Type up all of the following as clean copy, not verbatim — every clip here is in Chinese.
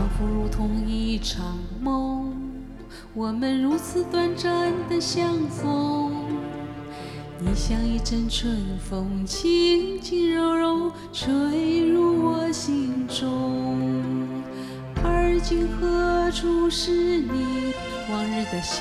仿佛如同一场梦，我们如此短暂的相逢。你像一阵春风，轻轻柔柔吹入我心中。而今何处是你往日的笑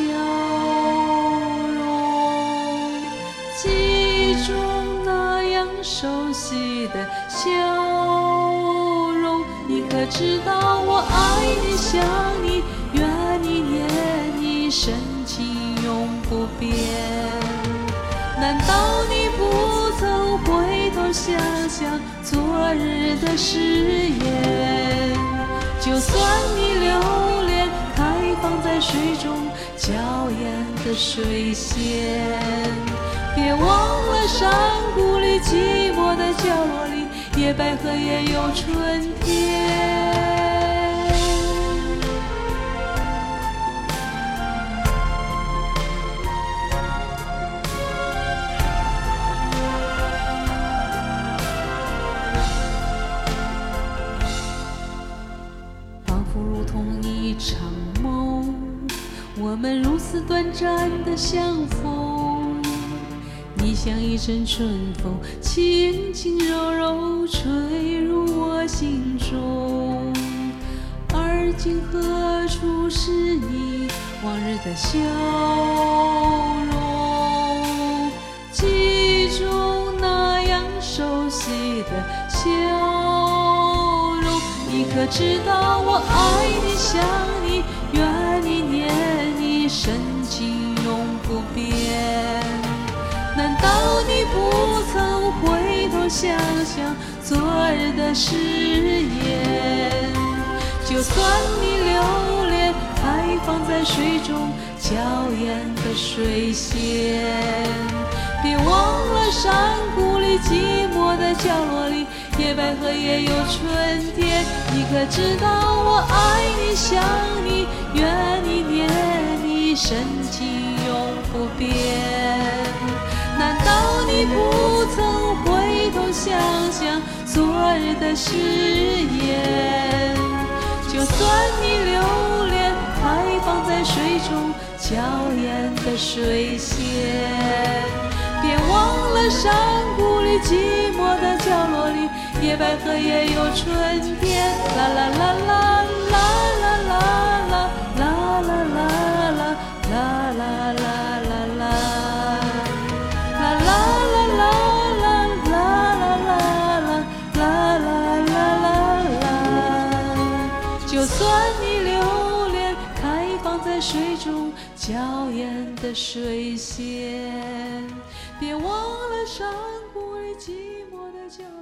容？记忆中那样熟悉的笑容，你可知道我爱你想你怨你念你，深情永不变。难道你不曾回头想想昨日的誓言？就算你留恋开放在水中娇艳的水仙，别忘了山谷里寂寞的角落里，野百合也有春天。仿佛如同一场梦，我们如此短暂的相逢。你像一阵春风，轻轻柔柔吹入我心中。而今何处是你往日的笑容？记忆中那样熟悉的笑容，你可知道我爱你想你怨你念你，深情永不变。难道你不曾回头想想昨日的誓言？就算你留恋开放在水中娇艳的水仙，别忘了山谷里寂寞的角落里，野百合也有春天。你可知道我爱你想你怨你念你，深情永不变。难道你不曾回头想想昨日的誓言？就算你留恋开放在水中娇艳的水仙，别忘了山谷里寂寞的角落里，野百合也有春天。啦啦啦啦啦啦啦啦啦啦啦啦啦啦啦。就算你留恋开放在水中娇艳的水仙，别忘了山谷里寂寞的角落。